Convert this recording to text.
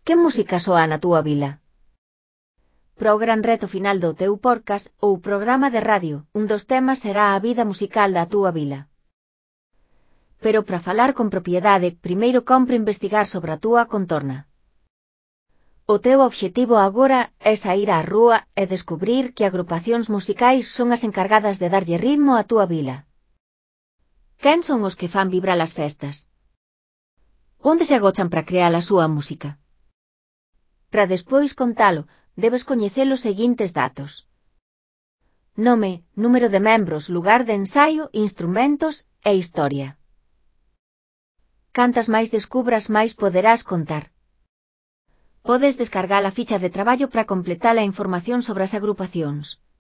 Que música soa na túa vila? Para o gran reto final do teu podcast ou programa de radio, un dos temas será a vida musical da túa vila. Pero para falar con propiedade, primeiro compre investigar sobre a túa contorna. O teu obxectivo agora é saír á rúa e descubrir que agrupacións musicais son as encargadas de darlle ritmo á túa vila. Quen son os que fan vibrar as festas? Onde se agochan para crear a súa música? Para despois contalo, debes coñecer os seguintes datos: nome, número de membros, lugar de ensaio, instrumentos e historia. Cantas máis descubras, máis poderás contar. Podes descargar a ficha de traballo para completar a información sobre as agrupacións.